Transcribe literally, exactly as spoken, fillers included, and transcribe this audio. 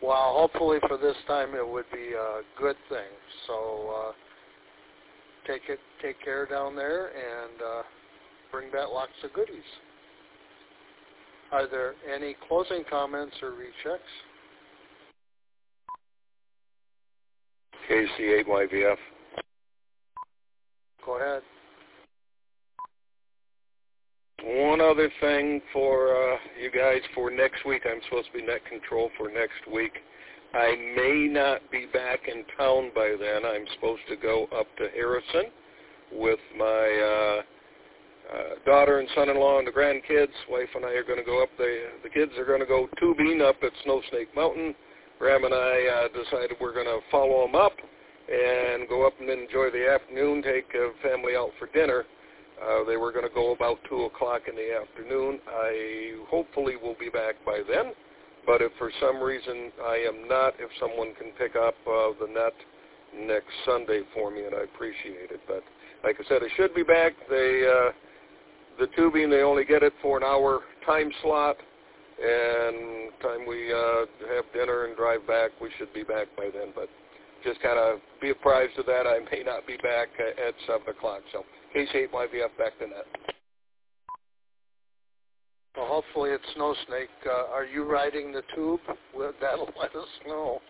Well, hopefully for this time it would be a good thing. So uh, take it, take care down there, and uh, bring back lots of goodies. Are there any closing comments or rechecks? K C eight Y V F. Go ahead. One other thing for uh, you guys for next week. I'm supposed to be net control for next week. I may not be back in town by then. I'm supposed to go up to Harrison with my uh, uh, daughter and son-in-law and the grandkids. Wife and I are going to go up. The, the kids are going to go tubing up at Snow Snake Mountain. Graham and I uh, decided we're going to follow them up and go up and enjoy the afternoon, take a family out for dinner. Uh, they were going to go about two o'clock in the afternoon. I hopefully will be back by then, but if for some reason I am not, if someone can pick up uh, the net next Sunday for me, and I appreciate it. But like I said, I should be back. They, uh, the tubing, they only get it for an hour time slot, and time we uh, have dinner and drive back, we should be back by then. But just kind of be apprised of that. I may not be back at seven o'clock. So K C eight Y V F back to net. Well, hopefully it's Snow Snake. Uh, are you riding the tube? Well, that'll let us know.